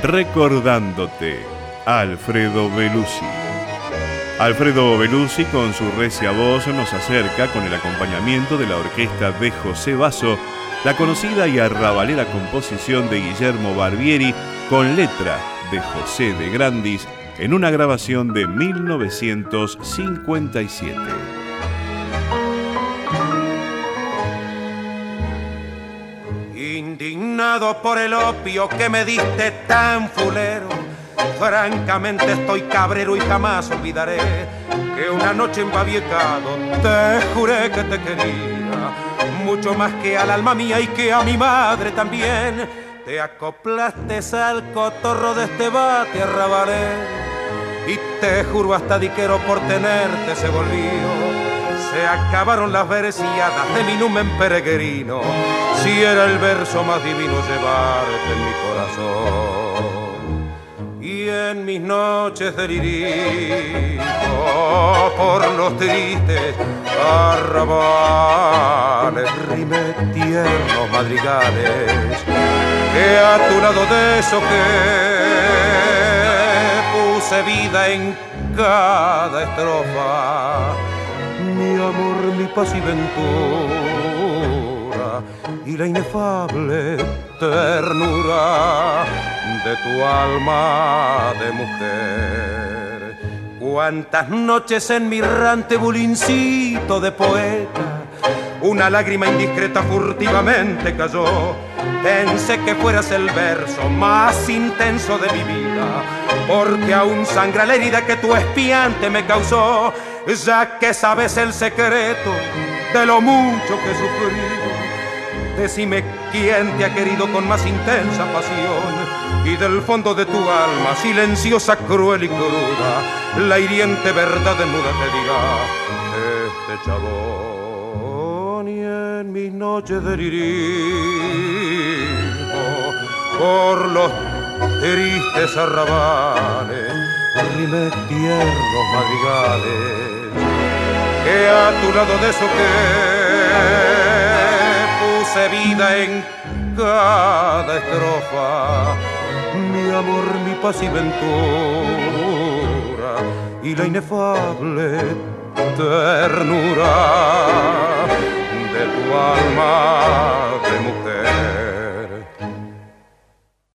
Recordándote, Alfredo Belusi. Alfredo Belusi con su recia voz nos acerca con el acompañamiento de la orquesta de José Basso, la conocida y arrabalera composición de Guillermo Barbieri con letra de José de Grandis en una grabación de 1957. Indignado por el opio que me diste tan fulero, francamente estoy cabrero y jamás olvidaré que una noche en Baviecado te juré que te quería mucho más que al alma mía y que a mi madre también. Te acoplaste al cotorro de este bate arrabalero y te juro hasta diquero por tenerte se volvió. Se acabaron las versiadas de mi numen peregrino, si era el verso más divino llevarte en mi corazón. Y en mis noches de lirismo por los tristes arrabales rimé tiernos madrigales que a tu lado de eso que puse vida en cada estrofa. Mi amor, mi paz y ventura y la inefable ternura de tu alma de mujer. Cuántas noches en mi errante bulincito de poeta una lágrima indiscreta furtivamente cayó. Pensé que fueras el verso más intenso de mi vida, porque aún sangra la herida que tu espiante me causó. Ya que sabes el secreto de lo mucho que he sufrido, decime quién te ha querido con más intensa pasión. Y del fondo de tu alma, silenciosa, cruel y cruda, la hiriente verdad desnuda te dirá este chabón. Y en mis noches de lirismo por los tristes arrabales rimé tiernos madrigales que a tu lado de eso que puse vida en cada estrofa. Mi amor, mi paz y ventura y la inefable ternura de tu alma de mujer.